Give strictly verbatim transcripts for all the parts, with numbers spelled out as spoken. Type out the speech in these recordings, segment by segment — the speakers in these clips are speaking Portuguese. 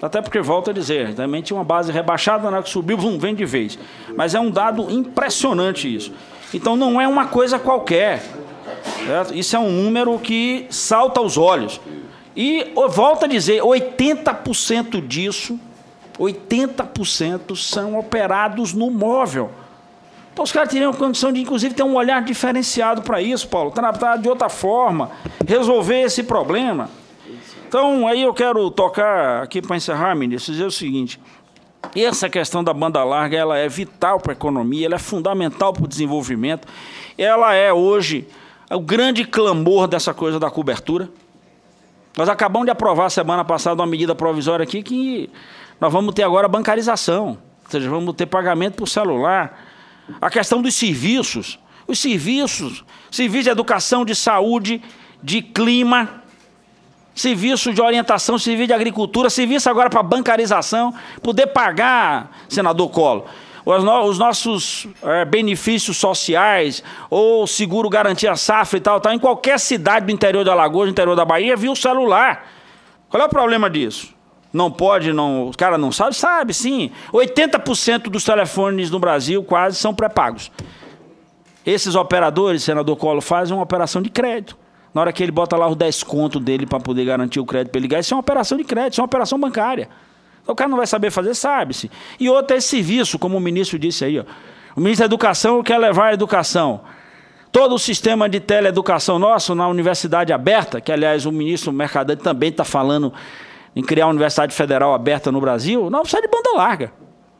Até porque, volto a dizer, também tinha uma base rebaixada, na hora que subiu, vum, vem de vez. Mas é um dado impressionante isso. Então não é uma coisa qualquer. Certo? Isso é um número que salta aos olhos. E, volto a dizer, oitenta por cento disso, oitenta por cento são operados no móvel. Então os caras teriam condição de, inclusive, ter um olhar diferenciado para isso, Paulo, tratar de outra forma, resolver esse problema. Então, aí eu quero tocar aqui para encerrar, ministro, dizer o seguinte: essa questão da banda larga, ela é vital para a economia, ela é fundamental para o desenvolvimento, ela é hoje o grande clamor dessa coisa da cobertura. Nós acabamos de aprovar semana passada uma medida provisória aqui que nós vamos ter agora bancarização, ou seja, vamos ter pagamento por celular. A questão dos serviços, os serviços, serviço de educação, de saúde, de clima, serviço de orientação, serviço de agricultura, serviço agora para bancarização, poder pagar, senador Collor, os, no, os nossos é, benefícios sociais, ou seguro garantia safra e tal, tal, em qualquer cidade do interior de Alagoas, do interior da Bahia, via o celular. Qual é o problema disso? Não pode, não, os caras não sabem? Sabe, sim. oitenta por cento dos telefones no Brasil quase são pré-pagos. Esses operadores, senador Collor, fazem uma operação de crédito. Na hora que ele bota lá os dez contos dele para poder garantir o crédito para ele ligar, isso é uma operação de crédito, isso é uma operação bancária. Então, o cara não vai saber fazer, sabe-se. E outro é esse serviço, como o ministro disse aí. Ó. O ministro da Educação quer levar a educação. Todo o sistema de teleeducação nosso na Universidade Aberta, que, aliás, o ministro Mercadante também está falando em criar uma Universidade Federal aberta no Brasil, não precisa de banda larga.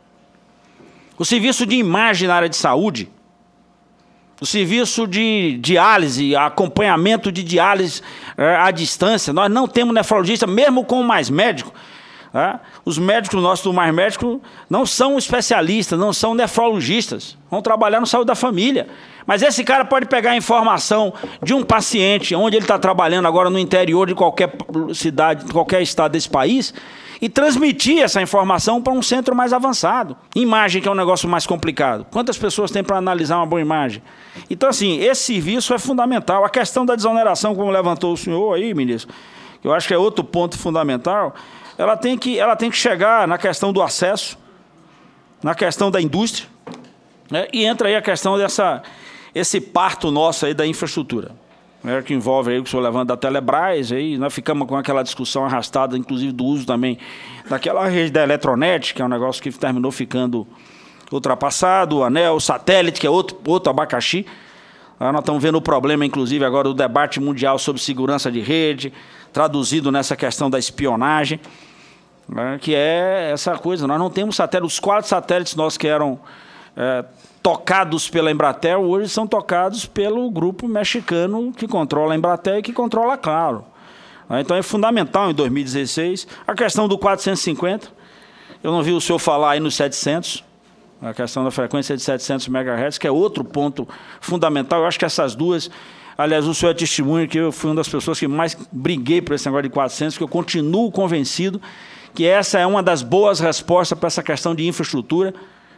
O serviço de imagem na área de saúde, o serviço de diálise, acompanhamento de diálise é, à distância, nós não temos nefrologista, mesmo com mais médico. Tá? Os médicos nossos do Mais Médico não são especialistas, não são nefrologistas, vão trabalhar no saúde da família. Mas esse cara pode pegar a informação de um paciente, onde ele está trabalhando agora no interior de qualquer cidade, de qualquer estado desse país, e transmitir essa informação para um centro mais avançado. Imagem, que é um negócio mais complicado. Quantas pessoas tem para analisar uma boa imagem? Então, assim, esse serviço é fundamental. A questão da desoneração, como levantou o senhor aí, ministro, que eu acho que é outro ponto fundamental, ela tem que, ela tem que chegar na questão do acesso, na questão da indústria, né? E entra aí a questão dessa, esse parto nosso aí da infraestrutura, né? Que envolve aí o que o senhor levanta da Telebrás, aí nós ficamos com aquela discussão arrastada, inclusive do uso também daquela rede da Eletronet, que é um negócio que terminou ficando ultrapassado, o anel, o satélite, que é outro, outro abacaxi. Nós estamos vendo o problema, inclusive, agora do debate mundial sobre segurança de rede, traduzido nessa questão da espionagem, né, que é essa coisa. Nós não temos satélites, os quatro satélites nossos que eram é, tocados pela Embratel, hoje são tocados pelo grupo mexicano que controla a Embratel e que controla a Claro. Então é fundamental, em dois mil e dezesseis, a questão do quatrocentos e cinquenta, eu não vi o senhor falar aí nos setecentos, a questão da frequência de setecentos megahertz, que é outro ponto fundamental. Eu acho que essas duas, aliás, o senhor é testemunho que eu fui uma das pessoas que mais briguei por esse negócio de quatrocentos, que eu continuo convencido que essa é uma das boas respostas para essa questão de infraestrutura.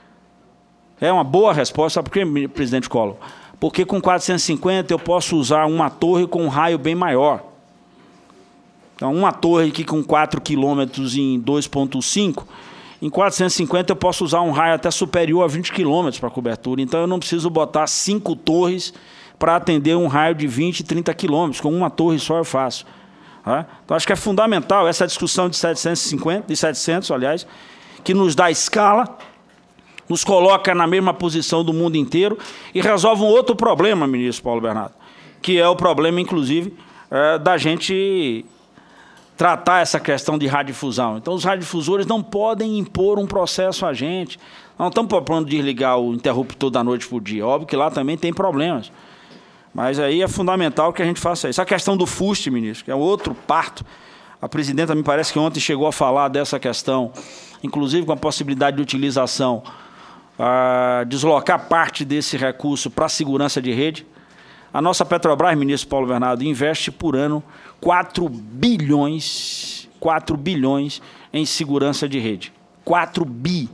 É uma boa resposta, sabe por quê, presidente Collor? Porque com quatrocentos e cinquenta eu posso usar uma torre com um raio bem maior. Então, uma torre que com quatro quilômetros em dois ponto cinco, em quatrocentos e cinquenta eu posso usar um raio até superior a vinte quilômetros para cobertura. Então, eu não preciso botar cinco torres para atender um raio de vinte, trinta quilômetros. Com uma torre só eu faço. Tá? Então, acho que é fundamental essa discussão de setecentos e cinquenta, de setecentos, aliás, que nos dá escala, nos coloca na mesma posição do mundo inteiro e resolve um outro problema, ministro Paulo Bernardo, que é o problema, inclusive, é, da gente tratar essa questão de radiodifusão. Então, os radiodifusores não podem impor um processo a gente. Não estamos propondo desligar o interruptor da noite para o dia. Óbvio que lá também tem problemas. Mas aí é fundamental que a gente faça isso. A questão do fuste, ministro, que é outro parto. A presidenta, me parece que ontem chegou a falar dessa questão, inclusive com a possibilidade de utilização, a deslocar parte desse recurso para a segurança de rede. A nossa Petrobras, ministro Paulo Bernardo, investe por ano quatro bilhões, quatro bilhões em segurança de rede. quatro bi.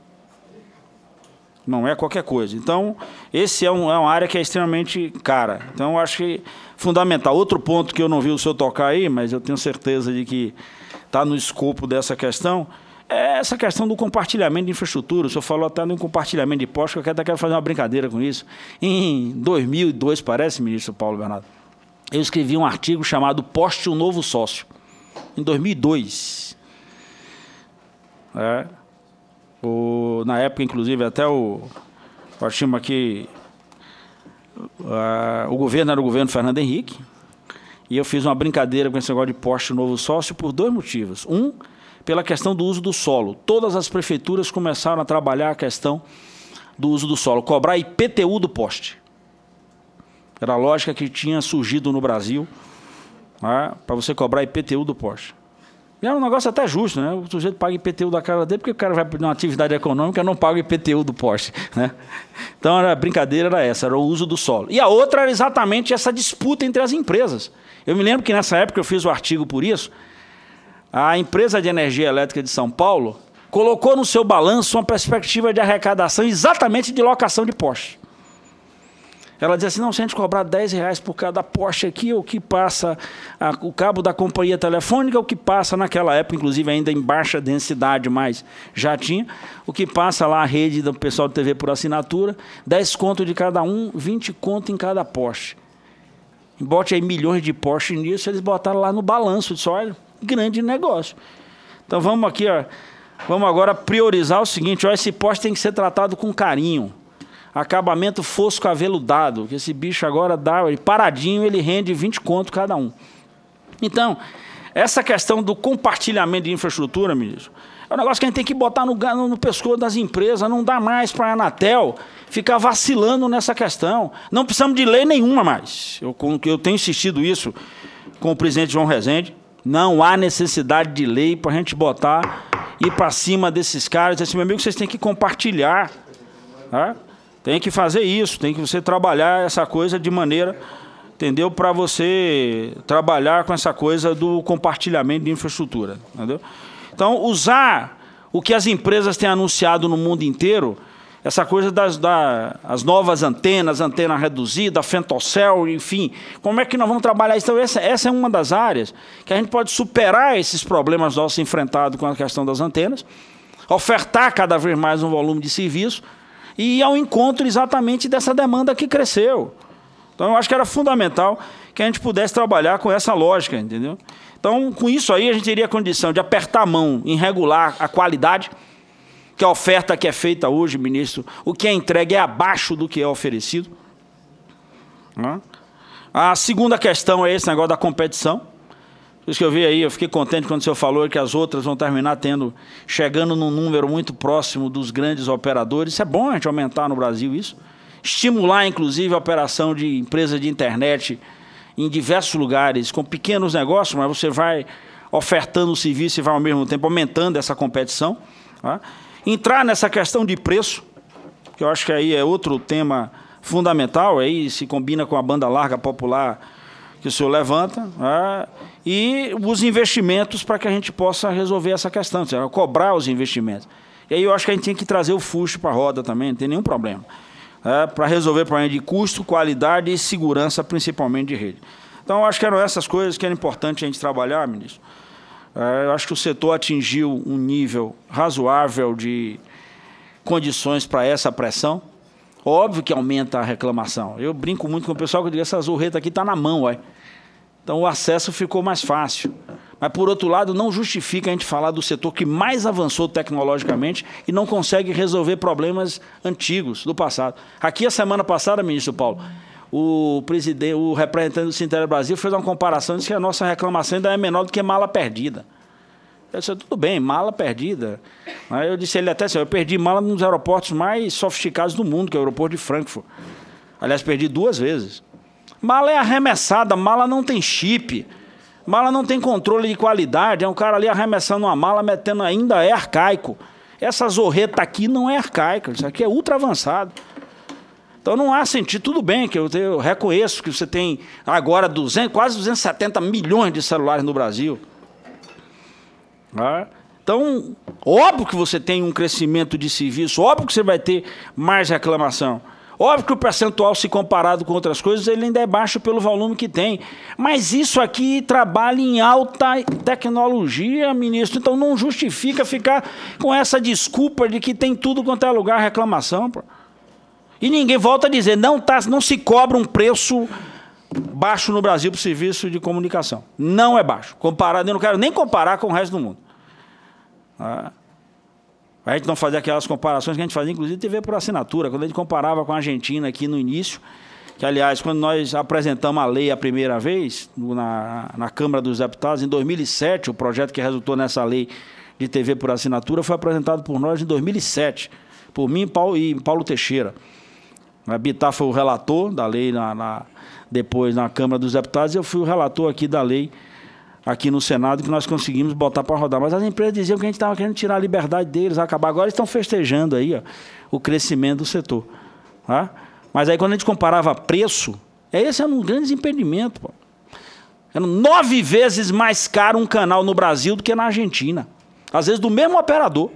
Não é qualquer coisa. Então, esse é, um, é uma área que é extremamente cara. Então, eu acho que é fundamental. Outro ponto que eu não vi o senhor tocar aí, mas eu tenho certeza de que está no escopo dessa questão, é essa questão do compartilhamento de infraestrutura. O senhor falou até no compartilhamento de postos, que eu até quero fazer uma brincadeira com isso. Em dois mil e dois, parece, ministro Paulo Bernardo, eu escrevi um artigo chamado Poste um Novo Sócio, em dois mil e dois. É, o, na época, inclusive, até o... Nós tínhamos aqui... Uh, o governo era o governo Fernando Henrique, e eu fiz uma brincadeira com esse negócio de poste novo sócio por dois motivos. Um, pela questão do uso do solo. Todas as prefeituras começaram a trabalhar a questão do uso do solo, cobrar I P T U do poste. Era a lógica que tinha surgido no Brasil, né, para você cobrar I P T U do poste. E era um negócio até justo, né? O sujeito paga I P T U da casa dele, porque o cara vai para uma atividade econômica e não paga I P T U do poste, né? Então, a brincadeira era essa, era o uso do solo. E a outra era exatamente essa disputa entre as empresas. Eu me lembro que nessa época eu fiz o artigo por isso. A empresa de energia elétrica de São Paulo colocou no seu balanço uma perspectiva de arrecadação exatamente de locação de poste. Ela dizia assim, não, se a gente cobrar dez reais por cada poste aqui, o que passa a, o cabo da companhia telefônica, o que passa naquela época, inclusive ainda em baixa densidade, mas já tinha, o que passa lá a rede do pessoal de T V por assinatura, dez conto de cada um, vinte conto em cada poste. Bote aí milhões de postes nisso, eles botaram lá no balanço, disse, olha, grande negócio. Então vamos aqui, ó, vamos agora priorizar o seguinte, ó, esse poste tem que ser tratado com carinho. Acabamento fosco aveludado, que esse bicho agora dá, paradinho, ele rende vinte conto cada um. Então, essa questão do compartilhamento de infraestrutura, ministro, é um negócio que a gente tem que botar no, no, no pescoço das empresas, não dá mais para a Anatel ficar vacilando nessa questão. Não precisamos de lei nenhuma mais. Eu, eu tenho insistido isso com o presidente João Rezende, não há necessidade de lei para a gente botar, ir para cima desses caras, dizer assim, meu amigo, vocês têm que compartilhar, tá? Tem que fazer isso, tem que você trabalhar essa coisa de maneira, entendeu? Para você trabalhar com essa coisa do compartilhamento de infraestrutura, entendeu? Então, usar o que as empresas têm anunciado no mundo inteiro, essa coisa das, das novas antenas, antena reduzida, Fentocel, enfim, como é que nós vamos trabalhar isso? Então, essa, essa é uma das áreas que a gente pode superar esses problemas nossos enfrentados com a questão das antenas, ofertar cada vez mais um volume de serviço, e ir ao encontro exatamente dessa demanda que cresceu. Então, eu acho que era fundamental que a gente pudesse trabalhar com essa lógica, entendeu? Então, com isso aí, a gente teria a condição de apertar a mão em regular a qualidade, que a oferta que é feita hoje, ministro, o que é entregue é abaixo do que é oferecido. A segunda questão é esse negócio da competição. Por isso que eu vi aí, eu fiquei contente quando o senhor falou que as outras vão terminar tendo, chegando num número muito próximo dos grandes operadores. Isso é bom a gente aumentar no Brasil isso. Estimular, inclusive, a operação de empresas de internet em diversos lugares, com pequenos negócios, mas você vai ofertando o serviço e vai, ao mesmo tempo, aumentando essa competição. Tá? Entrar nessa questão de preço, que eu acho que aí é outro tema fundamental, aí se combina com a banda larga popular que o senhor levanta, né? E os investimentos para que a gente possa resolver essa questão, seja, cobrar os investimentos. E aí eu acho que a gente tem que trazer o fusto para a roda também, não tem nenhum problema, é, para resolver o problema de custo, qualidade e segurança, principalmente de rede. Então, eu acho que eram essas coisas que era importante a gente trabalhar, ministro. É, eu acho que o setor atingiu um nível razoável de condições para essa pressão. Óbvio que aumenta a reclamação. Eu brinco muito com o pessoal que eu digo, essa zorreta aqui está na mão, ué. Então o acesso ficou mais fácil. Mas, por outro lado, não justifica a gente falar do setor que mais avançou tecnologicamente e não consegue resolver problemas antigos do passado. Aqui, a semana passada, ministro Paulo, o, presidente, o representante do Sintério Brasil fez uma comparação e disse que a nossa reclamação ainda é menor do que mala perdida. Eu disse, tudo bem, mala perdida. Aí eu disse ele até assim, eu perdi mala nos aeroportos mais sofisticados do mundo, que é o aeroporto de Frankfurt. Aliás, perdi duas vezes. Mala é arremessada, mala não tem chip, mala não tem controle de qualidade, é um cara ali arremessando uma mala, metendo ainda, é arcaico. Essa zorreta aqui não é arcaica, isso aqui é ultra avançado. Então não há sentido, tudo bem, que eu, eu reconheço que você tem agora duzentos, quase duzentos e setenta milhões de celulares no Brasil. Então, óbvio que você tem um crescimento de serviço, óbvio que você vai ter mais reclamação, Óbvio que o percentual, se comparado com outras coisas, ele ainda é baixo pelo volume que tem. Mas isso aqui trabalha em alta tecnologia, ministro. Então não justifica ficar com essa desculpa de que tem tudo quanto é lugar reclamação. Pô. E ninguém volta a dizer, não, tá, não se cobra um preço baixo no Brasil para o serviço de comunicação. Não é baixo. Comparado, eu não quero nem comparar com o resto do mundo. Ah. A gente não fazia aquelas comparações que a gente fazia, inclusive, T V por assinatura, quando a gente comparava com a Argentina aqui no início, que, aliás, quando nós apresentamos a lei a primeira vez, na, na Câmara dos Deputados, em dois mil e sete, o projeto que resultou nessa lei de T V por assinatura foi apresentado por nós em dois mil e sete, por mim e Paulo, e Paulo Teixeira. A Bittar foi o relator da lei, na, na, depois na Câmara dos Deputados, e eu fui o relator aqui da lei, aqui no Senado, que nós conseguimos botar para rodar. Mas as empresas diziam que a gente estava querendo tirar a liberdade deles, acabar. Agora estão festejando aí, ó, o crescimento do setor. Tá? Mas aí quando a gente comparava preço, esse era um grande impedimento. Pô. Era nove vezes mais caro um canal no Brasil do que na Argentina. Às vezes do mesmo operador.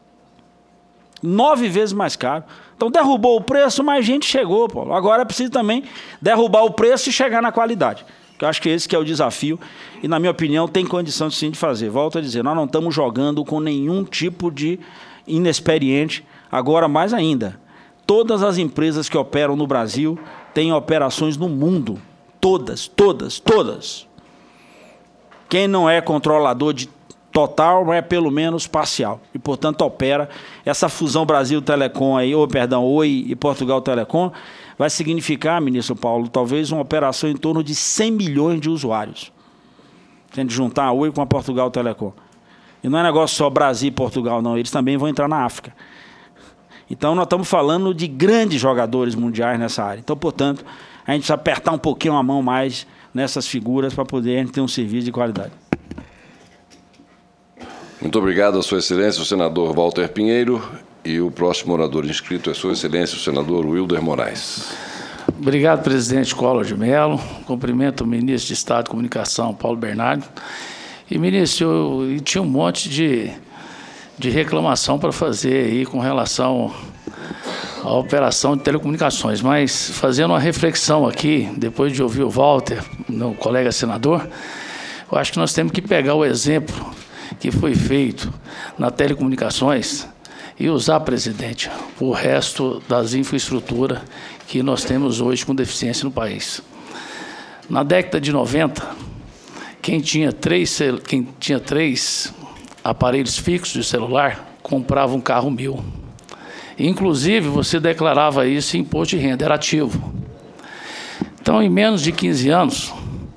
Nove vezes mais caro. Então derrubou o preço, mais gente chegou. Pô. Agora é preciso também derrubar o preço e chegar na qualidade. Eu acho que esse que é o desafio e, na minha opinião, tem condição sim de fazer. Volto a dizer, nós não estamos jogando com nenhum tipo de inexperiente. Agora, mais ainda, todas as empresas que operam no Brasil têm operações no mundo. Todas, todas, todas. Quem não é controlador de total é pelo menos parcial. E, portanto, opera. Essa fusão Brasil Telecom, aí, ou, perdão, Oi e Portugal Telecom, vai significar, ministro Paulo, talvez uma operação em torno de cem milhões de usuários. Se a gente juntar a Oi com a Portugal Telecom. E não é negócio só Brasil e Portugal, não. Eles também vão entrar na África. Então, nós estamos falando de grandes jogadores mundiais nessa área. Então, portanto, a gente precisa apertar um pouquinho a mão mais nessas figuras para poder a gente ter um serviço de qualidade. Muito obrigado a Sua Excelência, o senador Walter Pinheiro. E o próximo orador inscrito é Sua Excelência, o senador Wilder Moraes. Obrigado, presidente Collor de Mello. Cumprimento o ministro de Estado de Comunicação, Paulo Bernardo. E, ministro, eu, eu tinha um monte de, de reclamação para fazer aí com relação à operação de telecomunicações, mas fazendo uma reflexão aqui, depois de ouvir o Walter, meu colega senador, eu acho que nós temos que pegar o exemplo que foi feito na telecomunicações e usar, presidente, o resto das infraestruturas que nós temos hoje com deficiência no país. Na década de noventa, quem tinha três, quem tinha três aparelhos fixos de celular comprava um carro mil. Inclusive, você declarava isso em imposto de renda, era ativo. Então, em menos de quinze anos,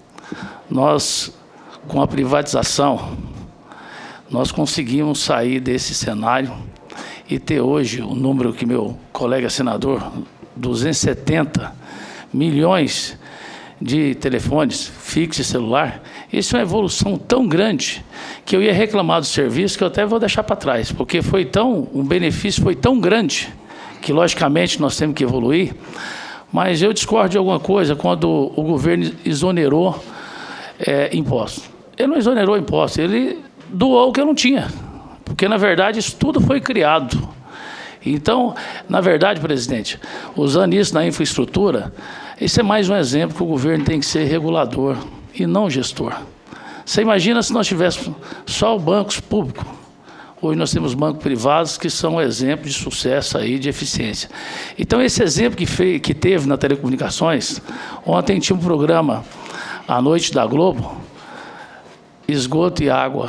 nós, com a privatização, nós conseguimos sair desse cenário e ter hoje o número que meu colega senador, duzentos e setenta milhões de telefones fixos e celular. Isso é uma evolução tão grande que eu ia reclamar do serviço que eu até vou deixar para trás, porque foi tão, um benefício foi tão grande que, logicamente, nós temos que evoluir, mas eu discordo de alguma coisa quando o governo exonerou é, impostos. Ele não exonerou impostos, ele doou o que eu não tinha. Porque, na verdade, isso tudo foi criado. Então, na verdade, presidente, usando isso na infraestrutura, esse é mais um exemplo que o governo tem que ser regulador e não gestor. Você imagina se nós tivéssemos só bancos públicos. Hoje nós temos bancos privados que são exemplo de sucesso aí, de eficiência. Então, esse exemplo que, fez, que teve na telecomunicações, ontem tinha um programa, à noite da Globo, esgoto e água.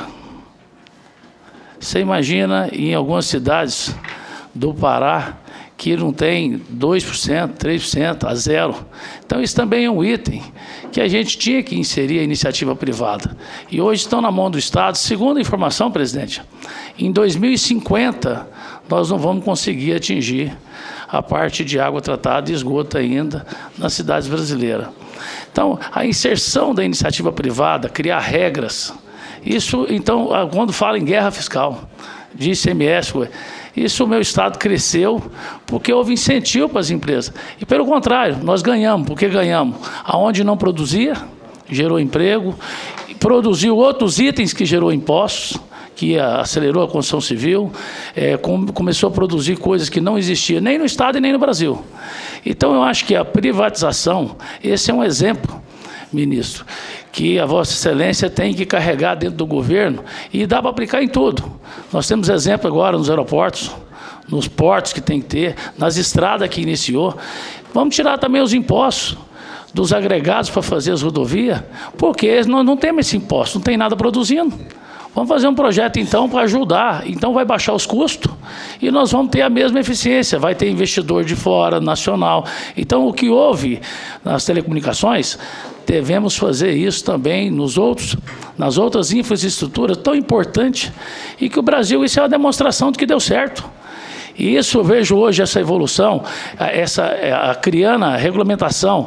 Você imagina em algumas cidades do Pará que não tem dois por cento, três por cento, a zero. Então, isso também é um item que a gente tinha que inserir a iniciativa privada. E hoje estão na mão do Estado. Segundo a informação, presidente, em dois mil e cinquenta, nós não vamos conseguir atingir a parte de água tratada e esgoto ainda nas cidades brasileiras. Então, a inserção da iniciativa privada, criar regras. Isso, então, quando fala em guerra fiscal, de I C M S, isso o meu Estado cresceu porque houve incentivo para as empresas. E, pelo contrário, nós ganhamos. Porque ganhamos aonde não produzia, gerou emprego, produziu outros itens que gerou impostos, que acelerou a construção civil, é, com, começou a produzir coisas que não existiam nem no Estado e nem no Brasil. Então, eu acho que a privatização, esse é um exemplo, ministro, que a Vossa Excelência tem que carregar dentro do governo e dá para aplicar em tudo. Nós temos exemplo agora nos aeroportos, nos portos que tem que ter, nas estradas que iniciou. Vamos tirar também os impostos dos agregados para fazer as rodovias, porque nós não temos esse imposto, não tem nada produzindo. Vamos fazer um projeto, então, para ajudar. Então, vai baixar os custos e nós vamos ter a mesma eficiência. Vai ter investidor de fora, nacional. Então, o que houve nas telecomunicações, devemos fazer isso também nos outros, nas outras infraestruturas tão importantes, e que o Brasil, isso é uma demonstração de que deu certo. E isso eu vejo hoje, essa evolução, essa, a, criando a regulamentação,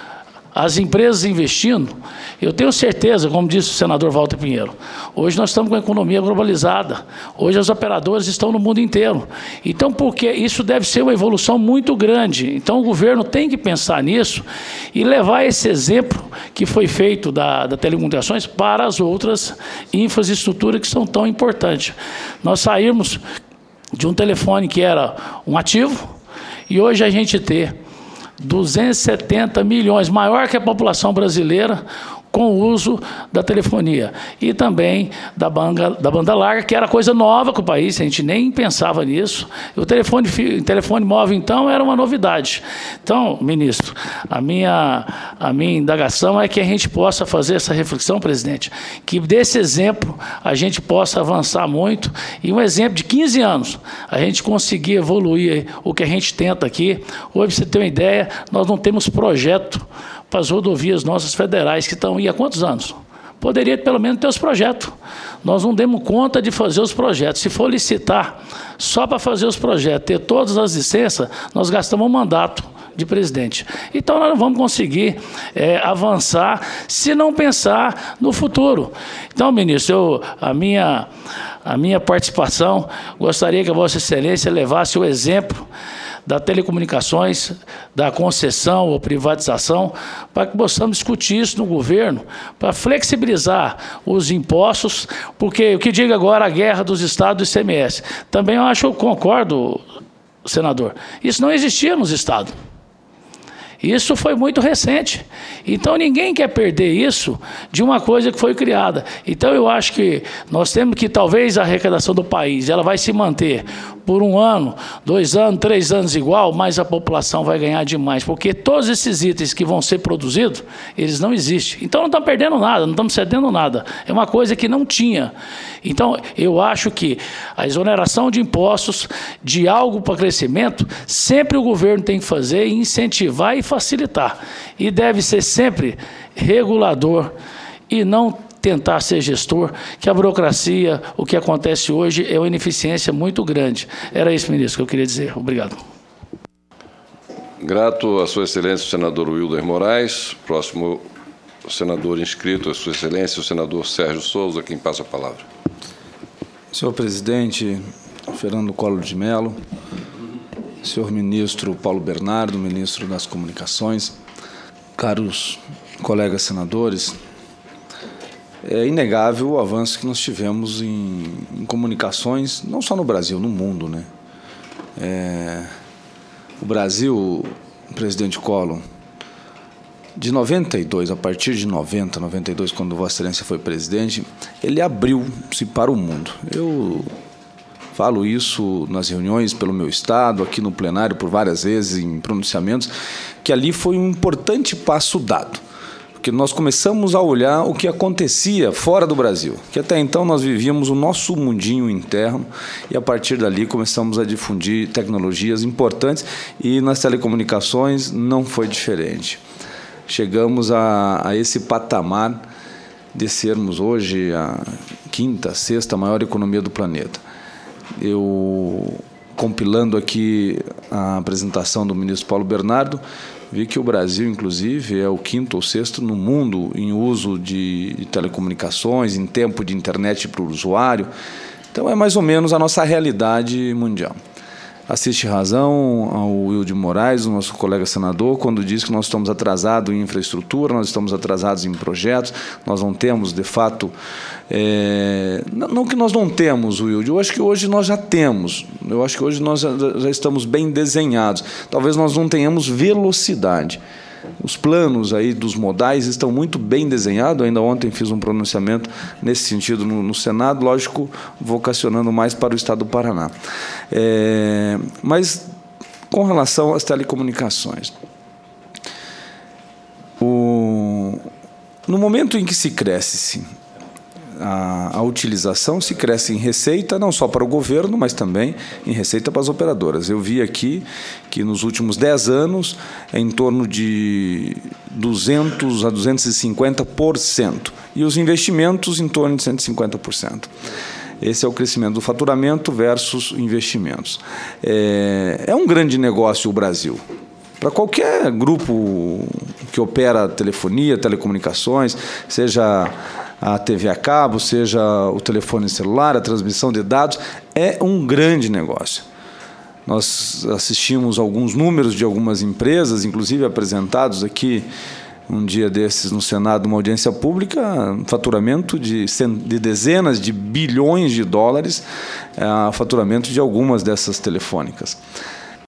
as empresas investindo. Eu tenho certeza, como disse o senador Walter Pinheiro, hoje nós estamos com a economia globalizada, hoje os operadores estão no mundo inteiro. Então, porque isso deve ser uma evolução muito grande. Então, o governo tem que pensar nisso e levar esse exemplo que foi feito da, da telecomunicações para as outras infraestruturas que são tão importantes. Nós saímos de um telefone que era um ativo e hoje a gente tem duzentos e setenta milhões, maior que a população brasileira, com o uso da telefonia e também da banda, da banda larga, que era coisa nova com o país, a gente nem pensava nisso. O telefone, telefone móvel, então, era uma novidade. Então, ministro, a minha, a minha indagação é que a gente possa fazer essa reflexão, presidente, que desse exemplo a gente possa avançar muito, e um exemplo de quinze anos, a gente conseguir evoluir o que a gente tenta aqui. Hoje, para você ter uma ideia, nós não temos projeto para as rodovias nossas federais, que estão aí há quantos anos? Poderia, pelo menos, ter os projetos. Nós não demos conta de fazer os projetos. Se for licitar só para fazer os projetos, ter todas as licenças, nós gastamos um mandato de presidente. Então, nós não vamos conseguir é, avançar se não pensar no futuro. Então, ministro, eu, a, minha, a minha participação, gostaria que a Vossa Excelência levasse o exemplo da telecomunicações, da concessão ou privatização, para que possamos discutir isso no governo, para flexibilizar os impostos, porque o que diga agora a guerra dos estados do I C M S. Também eu acho, eu concordo, senador, isso não existia nos estados. Isso foi muito recente. Então, ninguém quer perder isso de uma coisa que foi criada. Então, eu acho que nós temos que, talvez, a arrecadação do país, ela vai se manter por um ano, dois anos, três anos igual, mas a população vai ganhar demais, porque todos esses itens que vão ser produzidos, eles não existem. Então, não estamos perdendo nada, não estamos cedendo nada. É uma coisa que não tinha. Então, eu acho que a exoneração de impostos, de algo para crescimento, sempre o governo tem que fazer e incentivar e facilitar. E deve ser sempre regulador e não tentar ser gestor, que a burocracia, o que acontece hoje, é uma ineficiência muito grande. Era isso, ministro, que eu queria dizer. Obrigado. Grato a Sua Excelência, o senador Wilder Moraes. Próximo senador inscrito, a Sua Excelência, o senador Sérgio Souza, quem passa a palavra. Senhor presidente Fernando Collor de Mello, senhor ministro Paulo Bernardo, ministro das Comunicações, caros colegas senadores, é inegável o avanço que nós tivemos em, em comunicações, não só no Brasil, no mundo, né? É, o Brasil, o presidente Collor, de noventa e dois, a partir de noventa, noventa e dois, quando Vossa Excelência foi presidente, ele abriu-se para o mundo. Eu falo isso nas reuniões pelo meu estado, aqui no plenário por várias vezes, em pronunciamentos, que ali foi um importante passo dado, porque nós começamos a olhar o que acontecia fora do Brasil, que até então nós vivíamos o nosso mundinho interno, e a partir dali começamos a difundir tecnologias importantes, e nas telecomunicações não foi diferente. Chegamos a, a esse patamar de sermos hoje a quinta, sexta maior economia do planeta. Eu, compilando aqui a apresentação do ministro Paulo Bernardo, vi que o Brasil, inclusive, é o quinto ou sexto no mundo em uso de telecomunicações, em tempo de internet para o usuário. Então, é mais ou menos a nossa realidade mundial. assiste razão ao Will de Moraes, o nosso colega senador, quando diz que nós estamos atrasados em infraestrutura, nós estamos atrasados em projetos, nós não temos, de fato... É, não que nós não temos, Will, eu acho que hoje nós já temos, eu acho que hoje nós já, já estamos bem desenhados, talvez nós não tenhamos velocidade. Os planos aí dos modais estão muito bem desenhados. Ainda ontem fiz um pronunciamento nesse sentido no, no Senado, lógico, vocacionando mais para o Estado do Paraná. É, mas, com relação às telecomunicações, o, no momento em que se cresce a, a utilização, se cresce em receita, não só para o governo, mas também em receita para as operadoras. Eu vi aqui que nos últimos dez anos é em torno de duzentos a duzentos e cinquenta por cento e os investimentos em torno de cento e cinquenta por cento. Esse é o crescimento do faturamento versus investimentos. É, é um grande negócio o Brasil. Para qualquer grupo que opera telefonia, telecomunicações, seja a T V a cabo, seja o telefone celular, a transmissão de dados, é um grande negócio. Nós assistimos alguns números de algumas empresas, inclusive apresentados aqui um dia desses no Senado, uma audiência pública, faturamento de, de dezenas de bilhões de dólares, é, faturamento de algumas dessas telefônicas.